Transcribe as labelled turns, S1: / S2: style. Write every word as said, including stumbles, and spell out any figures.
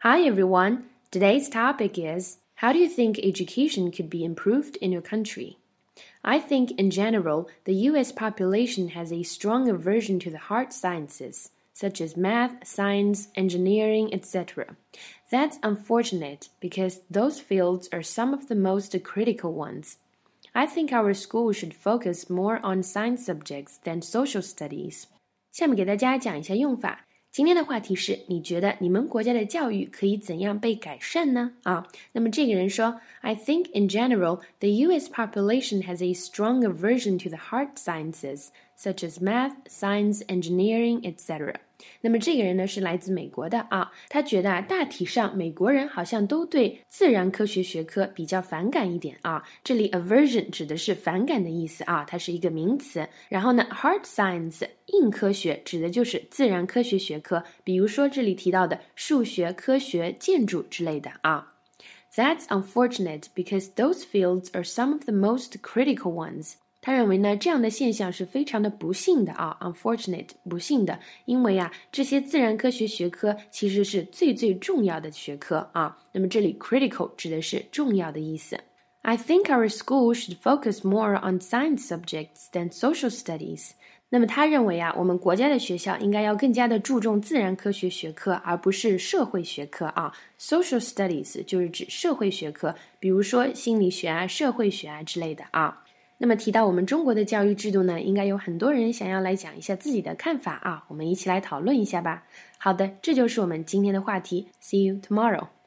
S1: Hi everyone, today's topic is, how do you think education could be improved in your country? I think in general, the U S population has a strong aversion to the hard sciences, such as math, science, engineering, et cetera. That's unfortunate because those fields are some of the most critical ones. I think our school should focus more on science subjects than social studies. 下面给大家讲一下用法。今天的话题是，你觉得你们国家的教育可以怎样被改善呢？啊，那么这个人说 I think in general, the U S population has a strong aversion to the hard sciences, such as math, science, engineering, et cetera. 那么这个人呢是来自美国的啊，他觉得啊，大体上美国人好像都对自然科学学科比较反感一点啊。这里 aversion 指的是反感的意思啊，它是一个名词。然后呢 hard science 硬科学指的就是自然科学学科，比如说这里提到的数学、科学、建筑之类的啊。That's unfortunate because those fields are some of the most critical ones.他认为呢，这样的现象是非常的不幸的啊 ，unfortunate 不幸的，因为啊，这些自然科学学科其实是最最重要的学科啊。那么这里 critical 指的是重要的意思。I think our school should focus more on science subjects than social studies. 那么他认为啊，我们国家的学校应该要更加的注重自然科学学科，而不是社会学科啊。Social studies 就是指社会学科，比如说心理学啊、社会学啊之类的啊。那么提到我们中国的教育制度呢，应该有很多人想要来讲一下自己的看法啊，我们一起来讨论一下吧。好的，这就是我们今天的话题。See you tomorrow.